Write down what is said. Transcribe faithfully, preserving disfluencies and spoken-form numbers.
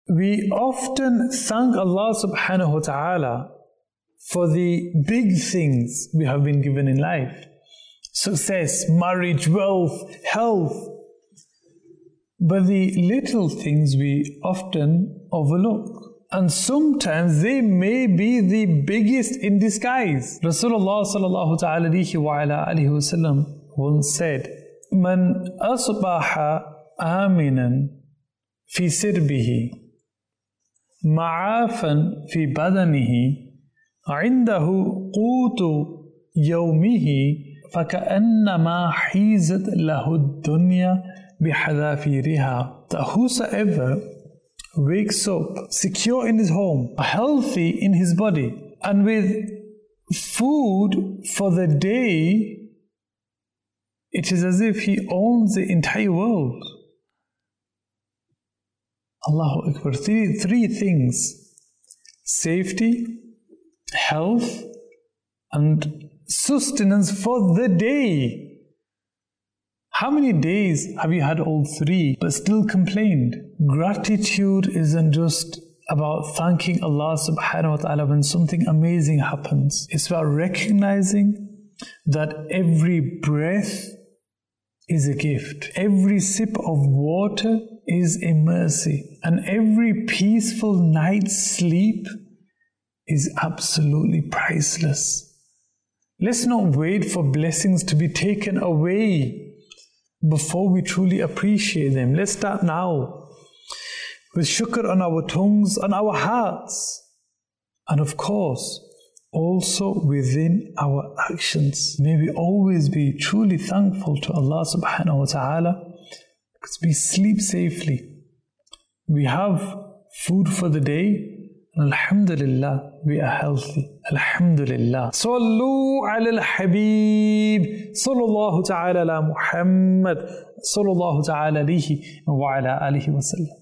We often thank Allah subhanahu wa ta'ala for the big things we have been given in life. Success, marriage, wealth, health. But the little things we often overlook. And sometimes they may be the biggest in disguise. Rasulullah sallallahu ta'ala alayhi wa ala alihi wa sallam once said, Man asbaha aminan fi sirbihi, ma'afan fi badanihi, indahu qutu yawmihi, فَكَأَنَّمَا حِيزَتْ لَهُ الدُّنْيَا بِحَذَافِيرِهَا. That whosoever wakes up secure in his home, healthy in his body, and with food for the day, it is as if he owns the entire world. Allahu Akbar. Three, three things: safety, health, and sustenance for the day. How many days have you had all three but still complained? Gratitude isn't just about thanking Allah subhanahu wa ta'ala when something amazing happens. It's about recognizing that every breath is a gift. Every sip of water is a mercy. And every peaceful night's sleep is absolutely priceless. Let's not wait for blessings to be taken away before we truly appreciate them. Let's start now with shukr on our tongues, on our hearts, and of course, also within our actions. May we always be truly thankful to Allah subhanahu wa ta'ala, because we sleep safely. We have food for the day. Alhamdulillah, we are healthy. Alhamdulillah. Sallu ala al-Habib. Sallallahu ta'ala ala Muhammad. Sallallahu ta'ala alihi wa ala alihi wa sallam.